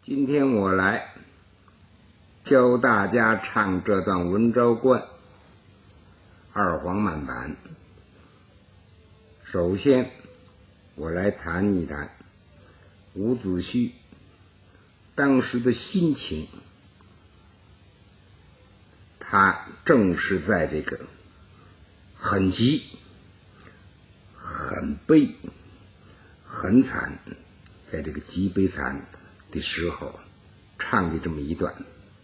今天我来教大家唱这段文昭关二黄慢板。首先我来谈一谈伍子胥当时的心情。他正是在这个很急、很悲、很惨，在这个极悲惨的时候唱的这么一段。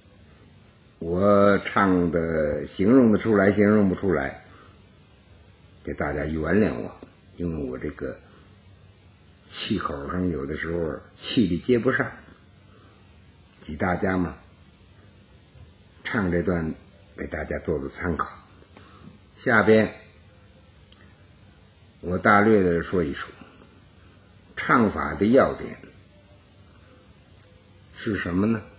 我唱的形容得出来形容不出来，给大家原谅我，因为我这个气口上有的时候气力接不上，给大家嘛唱这段给大家做做参考。下边我大略的说一说唱法的要点是什么呢？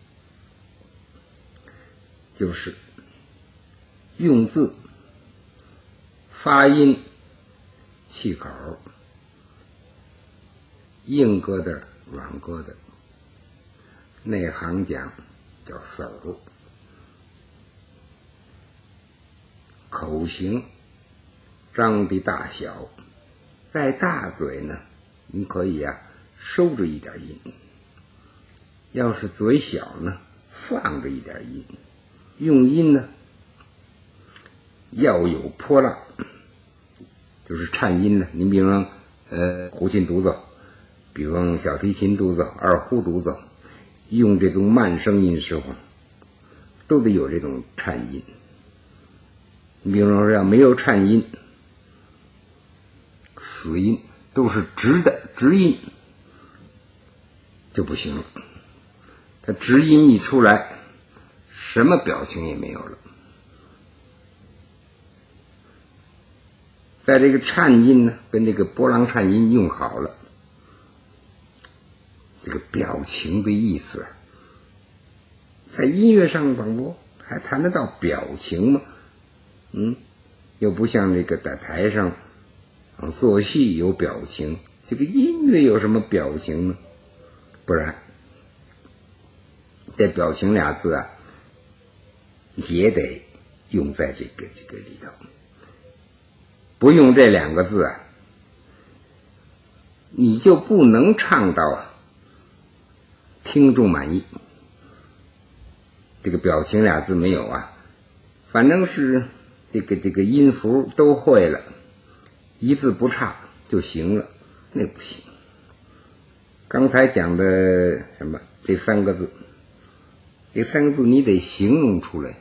就是用字、发音、气口，硬疙瘩软疙瘩，内行讲叫手，口型张的大小，在大嘴呢你可以收着一点音，要是嘴小呢放着一点音。用音呢要有波浪，就是颤音呢，你比方胡琴独奏，比方小提琴独奏，二胡独奏，用这种慢声音时候都得有这种颤音。你比方说要没有颤音，死音都是直的直音就不行了，它直音一出来什么表情也没有了。在这个颤音呢跟这个波浪颤音用好了，这个表情的意思在音乐上怎么还谈得到表情吗？又不像这个在台上做戏有表情，这个音乐有什么表情呢？不然这表情俩字也得用在这个里头。不用这两个字你就不能唱到听众满意。这个表情俩字没有反正是这个音符都会了，一字不差就行了，那不行。刚才讲的什么这三个字，这三个字你得形容出来。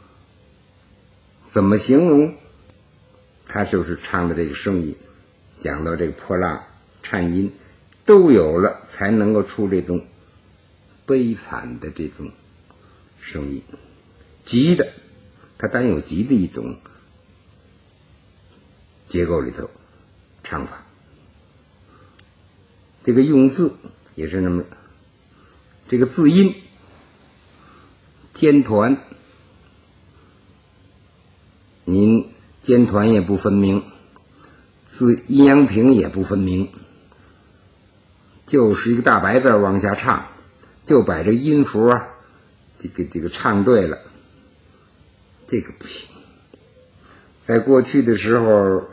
怎么形容？他就是唱的这个声音，讲到这个波浪颤音都有了，才能够出这种悲惨的这种声音。急的它单有急的一种结构里头唱法。这个用字也是那么，这个字音尖团您尖团也不分明，字阴阳平也不分明，就是一个大白字往下唱，就把这音符这个唱对了，这个不行。在过去的时候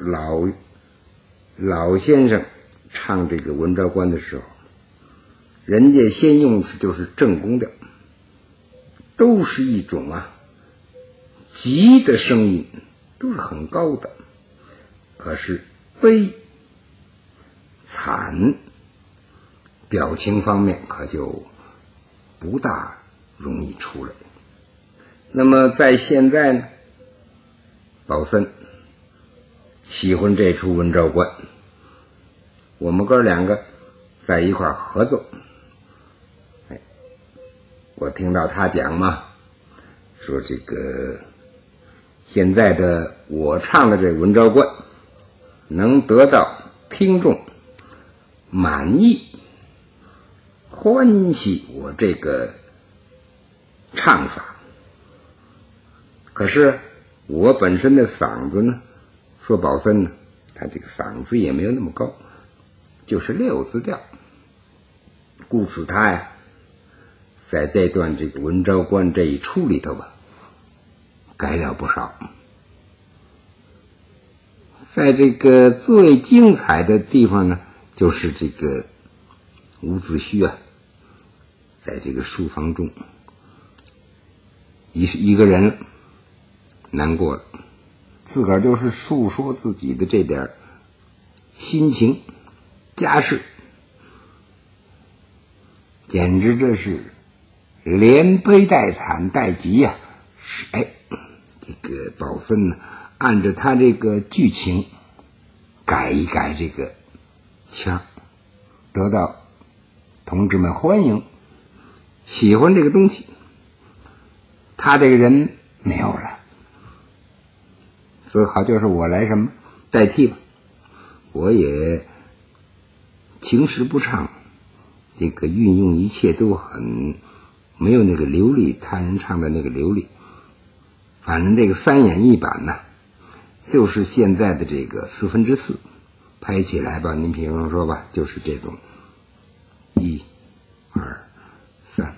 老先生唱这个文昭关的时候，人家先用的就是正宫调，都是一种急的声音，都是很高的，可是悲惨表情方面可就不大容易出来。那么在现在呢，宝森喜欢这出文昭关，我们哥两个在一块合作。我听到他讲嘛，说这个现在的我唱的这文昭关能得到听众满意欢喜我这个唱法，可是我本身的嗓子呢，说宝森呢他这个嗓子也没有那么高，就是六字调，故此他在这段这个文昭关这一出里头吧，改了不少。在这个最精彩的地方呢，就是这个伍子胥啊，在这个书房中一个人难过了，自个儿就是诉说自己的这点心情家事，简直这是连悲带惨带急呀！这个宝森呢，按照他这个剧情改一改这个腔，得到同志们欢迎，喜欢这个东西。他这个人没有了，所以好就是我来什么代替吧，我也情时不畅，这个运用一切都很没有那个流利，他人唱的那个流利。反正这个3演1版呢，就是现在的这个4/4拍起来吧，您比如说吧，就是这种1、2、3，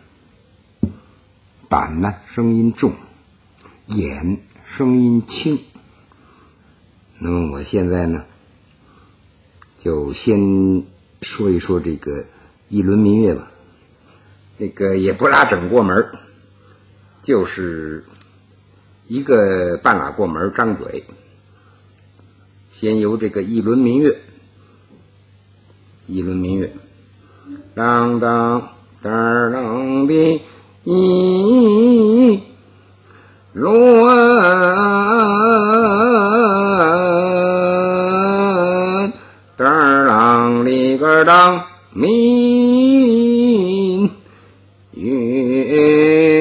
板呢声音重，演声音轻。那么我现在呢，就先说一说这个一轮民乐吧。这个也不拉整过门，就是一个半拉过门张嘴。先由这个一轮民乐，当当当当的一轮，当当里个当民乐。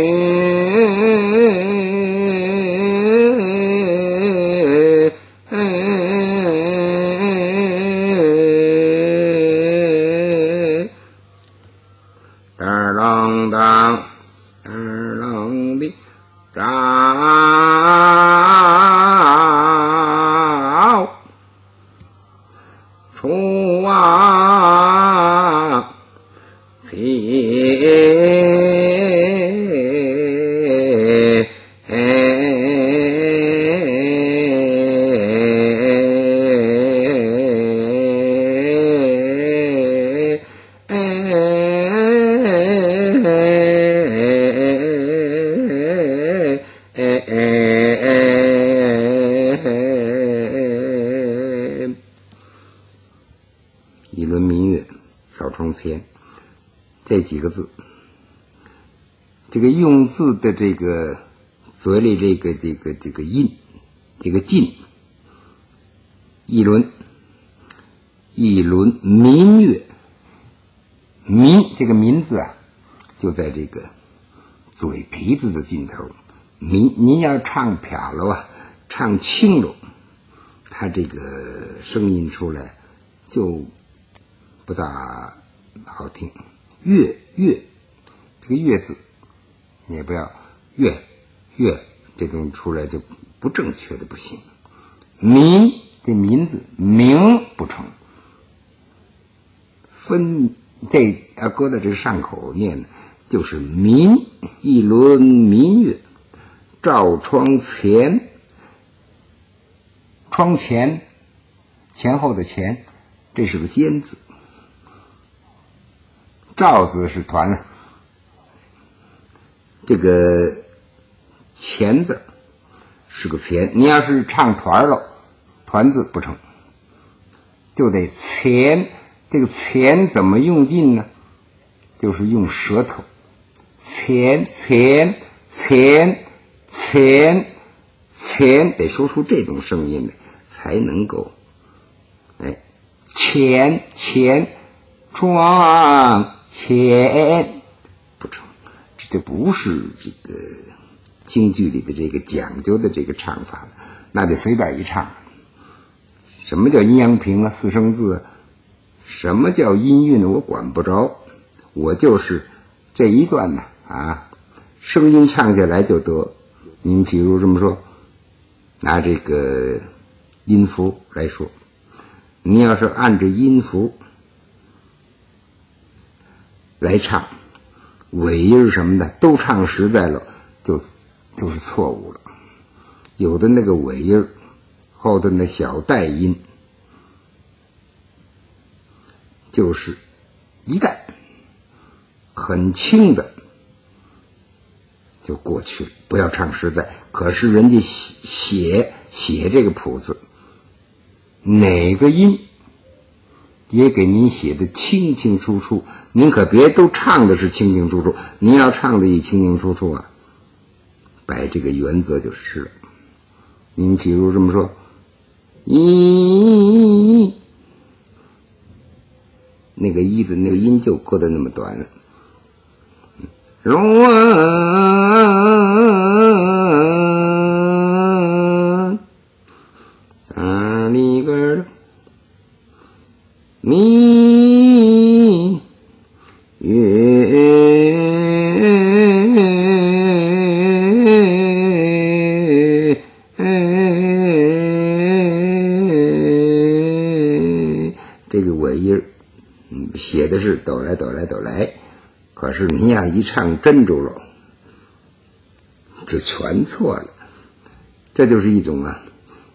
一轮民乐少从前，这几个字，这个用字的这个嘴里这个音，这个劲，一轮民乐，民这个民字啊，就在这个嘴皮子的尽头。您要唱撇了啊，唱轻了，他这个声音出来就不大好听。乐这个乐字，你也不要乐这种出来就不正确的不行。民这民字名不成，分这搁在这上口念就是民，一轮民乐，照窗前，窗前前后的前，这是个尖字，照字是团了，这个前字是个前，你要是唱团了，团字不成，就得前。这个前怎么用劲呢？就是用舌头，前得说出这种声音来，才能够前窗前不成，这就不是这个京剧里的这个讲究的这个唱法了，那得随便一唱。什么叫阴阳平啊，四声字啊，什么叫音韵呢？我管不着，我就是这一段呢声音唱下来就得。您比如这么说，拿这个音符来说，你要是按着音符来唱， 尾音什么的都唱实在了，就是错误了。有的那个尾音后头那小带音，就是一带很轻的就过去了，不要唱实在。可是人家写这个谱子，哪个音也给您写的清清楚楚，您可别都唱的是清清楚楚，您要唱的一清清楚楚啊，摆这个原则就失了。您比如这么说，一那个一的那个音就搁得那么短了，里边咪这个尾音写的是哆来哆来哆来，可是你要一唱真住了，就全错了。这就是一种啊，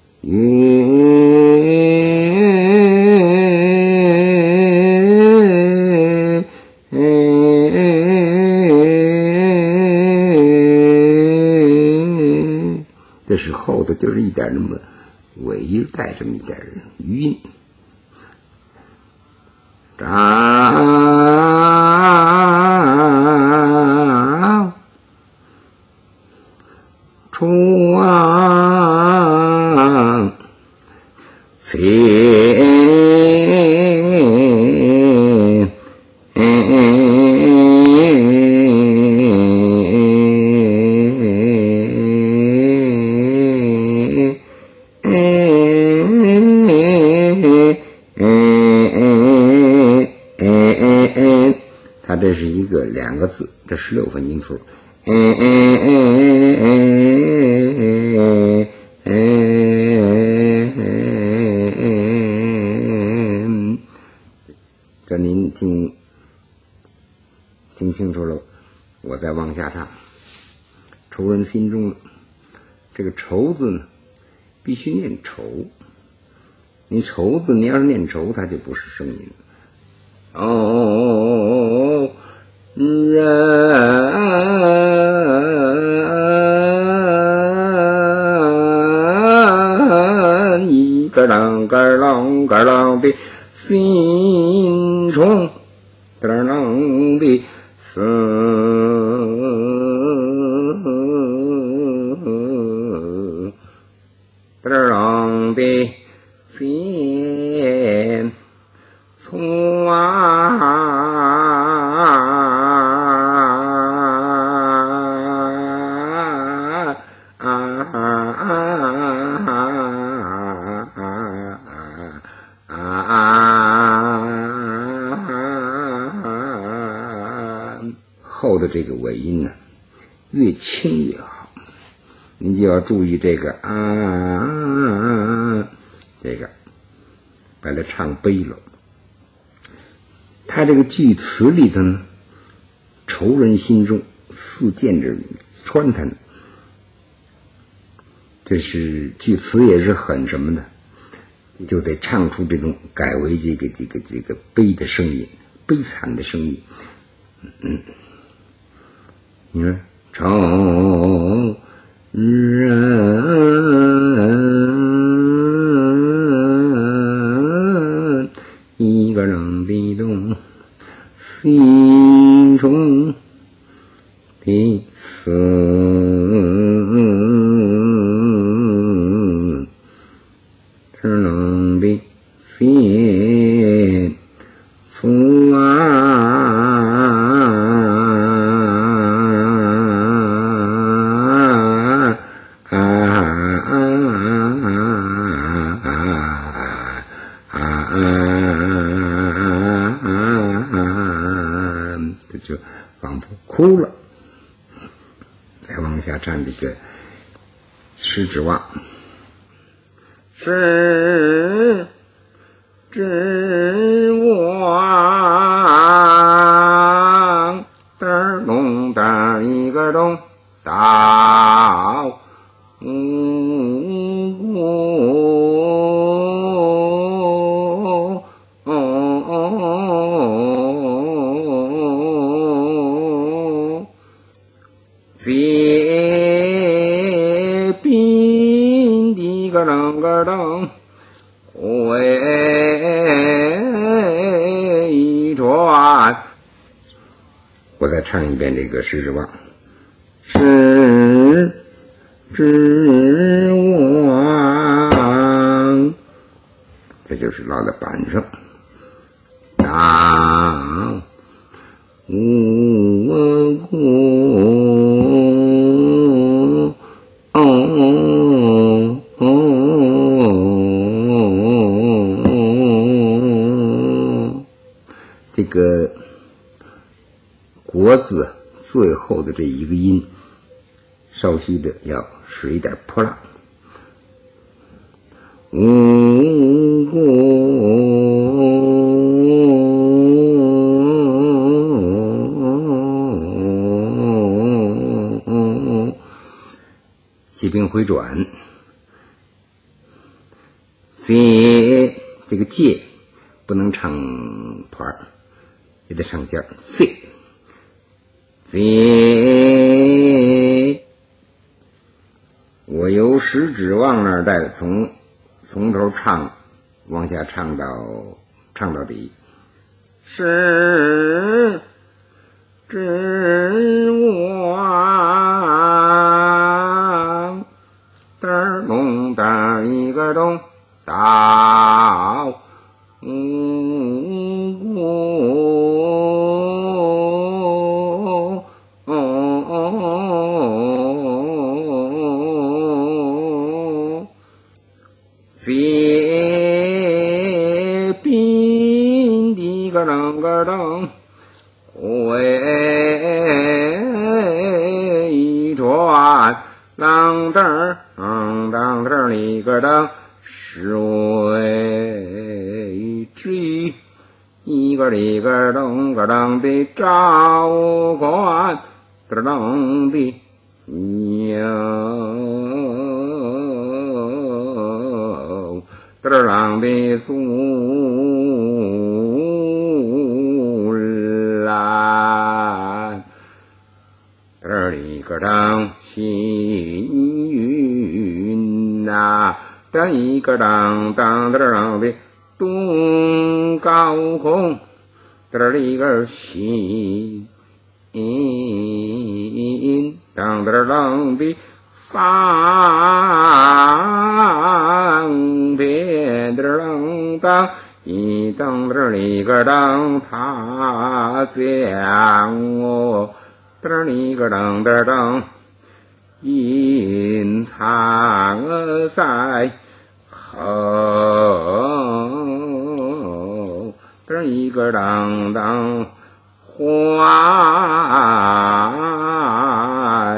这是后头就是一点那么尾音带这么一点余音。出它这是一个两个字，这16分音符。这您听清楚了，我再往下唱。仇人心中，这个仇字呢，必须念愁。你愁字，你要是念愁，它就不是声音。哦，人一个啷个啷个啷的心中，个啷的死，个啷的心从后的这个尾音呢，越轻越好，您就要注意这个这个把它唱悲了。他这个句词里头呢，仇人心中似箭着穿他呢，这是句词也是很什么的，就得唱出这种改为这个悲的声音，悲惨的声音。你说仇人一个人的动心中的死，只能的心从这就仿佛哭了。再往下唱这个十指望，十指望灯笼当一个咚到飞宾的个啷个啷回转。我再唱一遍这个狮之王。狮之王，这就是落在板上。当无故这个国字最后的这一个音稍许的要使一点波浪。无故骑兵回转，飞这个介不能唱团儿，也得上尖儿，飞飞。我由食指往那儿带，从头唱往下唱到底。食指王，嘚咚嘚一个咚到飞宾的个啷个啷回转，啷嘚啷当嘚里个当水之一个里个咚个当的照管嘚啷的有嘚啷的苏兰嘚里个当幸运呐，嘚一个当当嘚啷的东高空嘚里个幸当嘚啷的方便嘚啷当一当嘚里个当他将我嘚里个当嘚当隐藏在后嘚一个当当花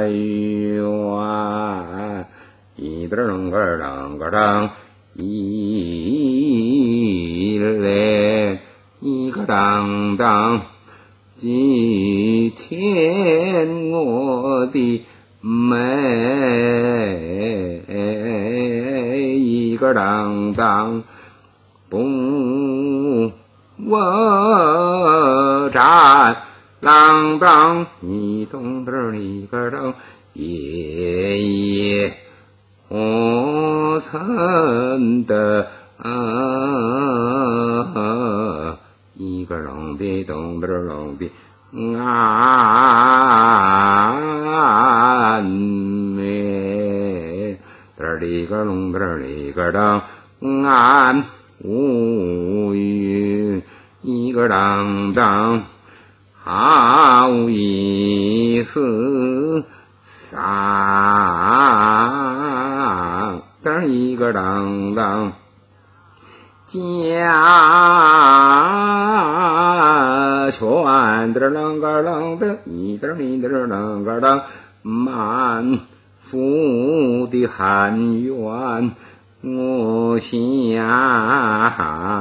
园一嘚啷个啷个啷一嘞一个当当祭天我的美一个当当不我战啷当一咚嘚里个当爷爷我曾的一个啷的咚嘚啷的安美嘚里个隆嘚里个当安无语一个当当好意思桑嘚一个当当家全嘚啷个啷的一嘚里嘚啷个啷满腹的含冤我想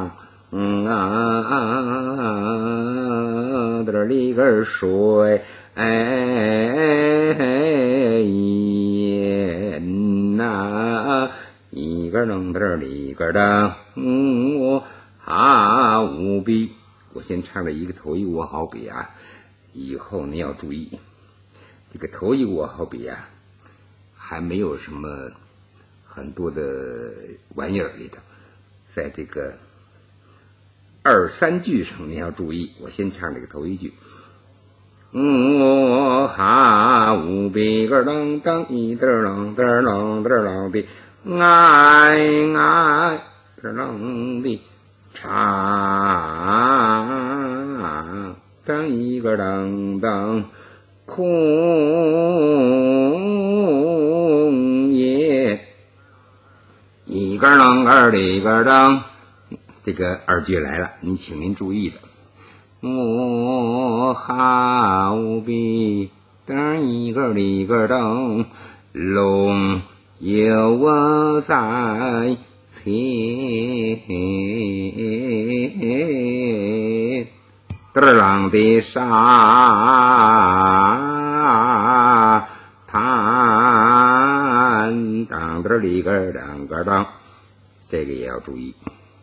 嘚里个水呐，一个噔噔一个噔，我哈无比。我先唱了一个头一我好比啊，以后你要注意，这个头一我好比啊，还没有什么很多的玩意儿里头，在这个二三句上你要注意。我先唱这个头一句，我哈无比个噔噔一噔噔噔噔噔的，爱噔的唱噔一个噔噔空也一个噔二的一个噔。这个二句来了，请您注意的。我哈无比噔一个一个噔，龙有我在前，得浪的沙滩当得里个两个当，这个也要注意。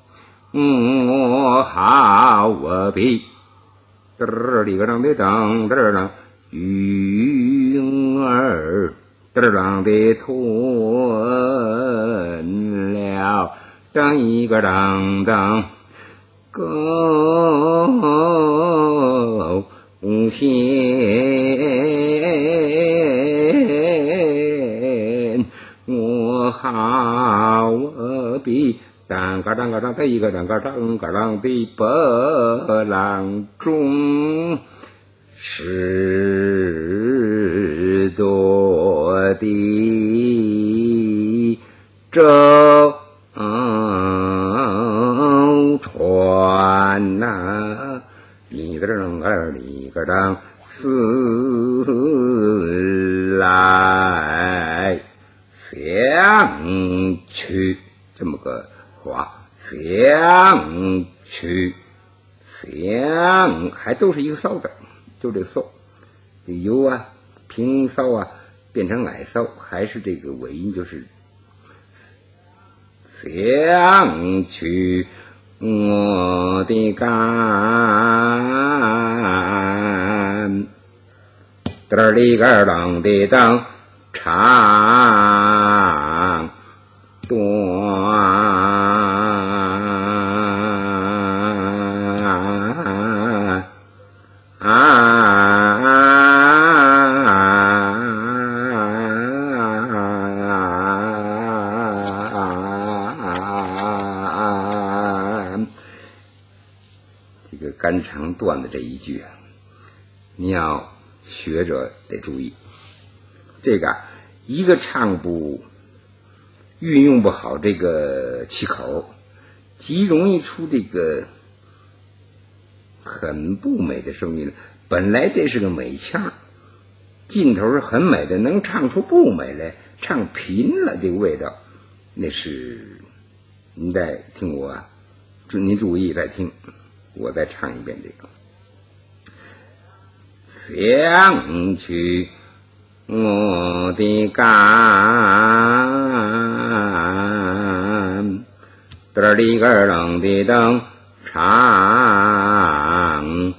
我哈我比得里个当的当得浪云儿得浪的吞了当一个当当狗线，我哈我比当个当个当的一个当个当个当的波浪中十多的舟船呐，一个当二一个当四来相去，这么个话，相去相还都是一个骚字，就这个骚，这有啊平骚啊变成矮骚，还是这个尾音，就是相去我的肝得里个当的当长这个肝肠断的这一句啊，你要学者得注意，这个一个唱不运用不好这个气口，极容易出这个很不美的声音。本来这是个美腔，劲头是很美的，能唱出不美来，唱贫了这个味道，那是您再听我啊，您注意再听，我再唱一遍这个。想去我的肝得里个噔的噔长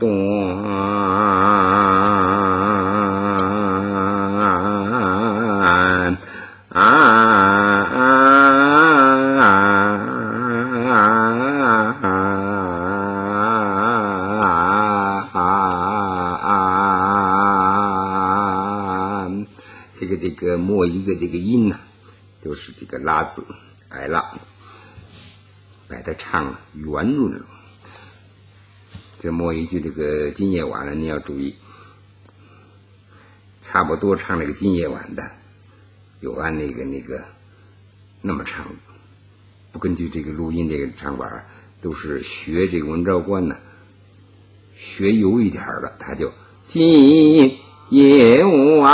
短这个末一个这个音呢，就是这个拉字矮拉，把它唱圆润了。这末一句这个今夜晚了，你要注意，差不多唱那个今夜晚的，有按那个那么唱，不根据这个录音这个唱法，都是学这个文昭关呢，学油一点的，他就今夜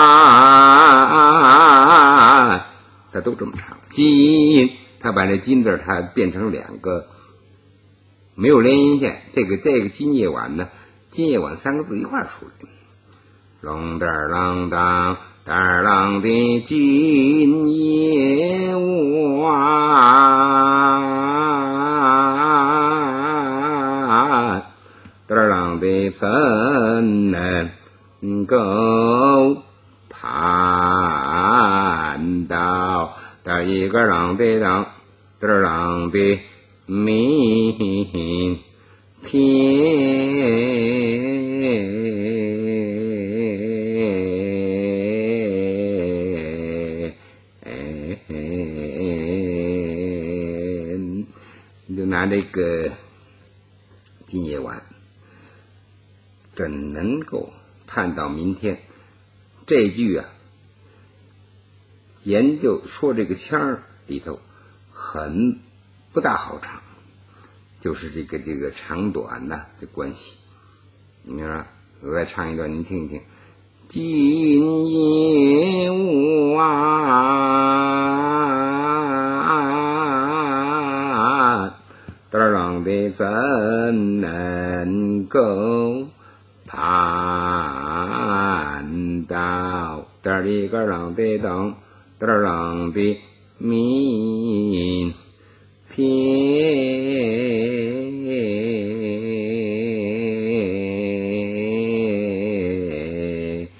晚，他都这么唱。今，他把那金字他变成两个没有连音线，这个今夜晚呢，今夜晚三个字一块出来， 隆噔啷当噔啷的今夜晚，噔啷的怎能够盼到的一个啷的当噔啷的明天。你就拿这个今夜晚怎能够盼到明天，这句啊，研究说这个腔儿里头很不大好唱，就是这个长短的这关系。你看，我再唱一段，您听一听。今夜晚，噔啷的怎能够盼到噔里个啷的噔噔啷的明天。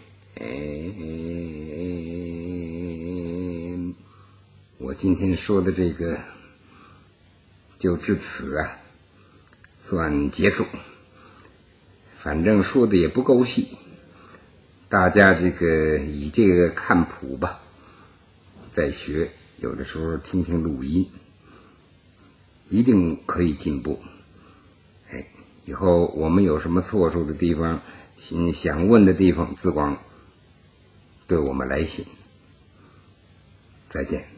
我今天说的这个就至此啊，算结束。反正说的也不够细，大家这个以这个看谱吧，再学，有的时候听听录音，一定可以进步。以后我们有什么错处的地方，想问的地方，自光对我们来信。再见。